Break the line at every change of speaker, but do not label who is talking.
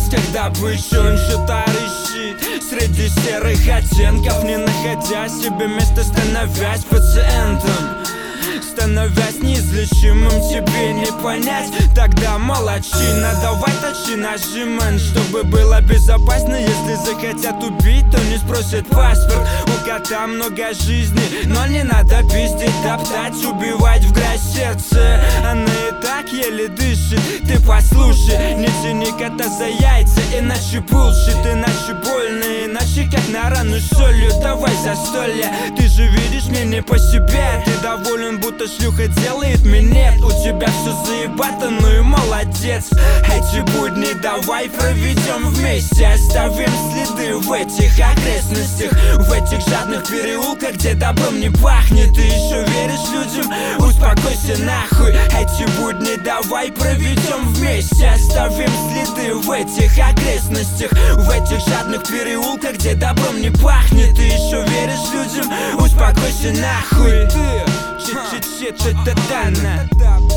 поисках добычи он что-то ищет среди серых оттенков, не находя себе места, становясь пациентом. Становясь неизлечимым, тебе не понять. Тогда молодчина, давай точи нажимай, чтобы было безопасно. Если захотят убить, то не спросят паспорт. У кота много жизни, но не надо пиздить, топтать, убивать в грязь сердце. Она и так еле дышит, ты послушай. Не тяни кота за яйца, иначе булшит, иначе больно, иначе как на рану солью. Давай застолье, ты же видишь мне не по себе. Ты доволен, будто шлюха делает минет. У тебя все заебато, ну и молодец. Эти будни давай проведем вместе. Оставим следы в этих окрестностях, в этих жадных переулках, где добром не пахнет. Ты еще веришь людям? Успокойся нахуй. Эти будни давай проведем вместе. Оставим следы в этих окрестностях, в этих жадных переулках, где добром не пахнет. Ты еще веришь людям? Успокойся нахуй. Чит-чит-чит-чит-та-та-на.